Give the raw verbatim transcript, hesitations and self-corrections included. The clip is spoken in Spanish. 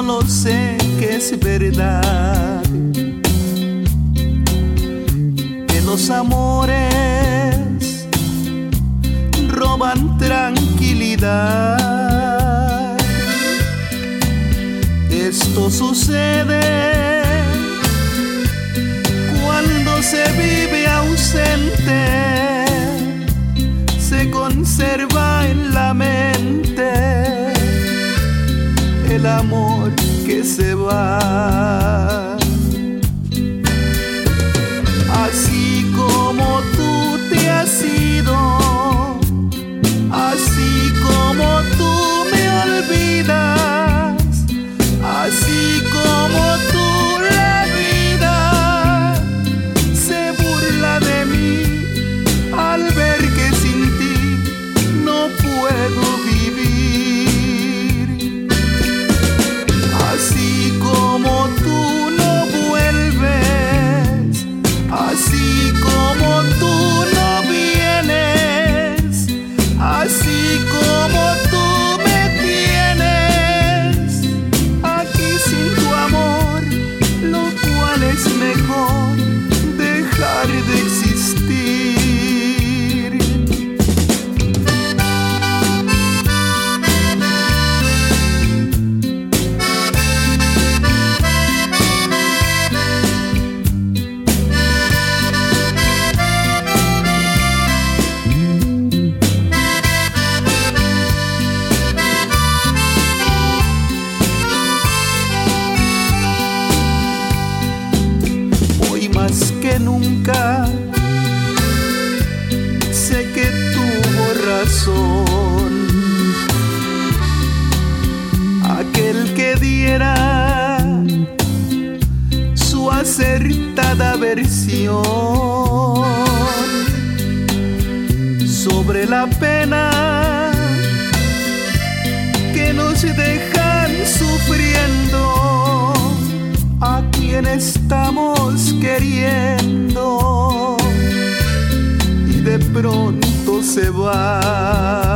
solo sé que es verdad, que los amores roban tranquilidad. Esto sucede cuando se vive ausente, se conserva en la mente el amor que se va. Así como tú te has ido, así como tú me olvidas, así como tú la vida se burla de mí al ver que sin ti no puedo vivir. Así como tú no vuelves, así como tú no vienes, así como tú me tienes aquí sin tu amor, lo cual es mejor dejar de existir. Más que nunca sé que tuvo razón aquel que diera su acertada versión sobre la pena que nos dejan sufriendo a quien estamos queriendo y de pronto se va.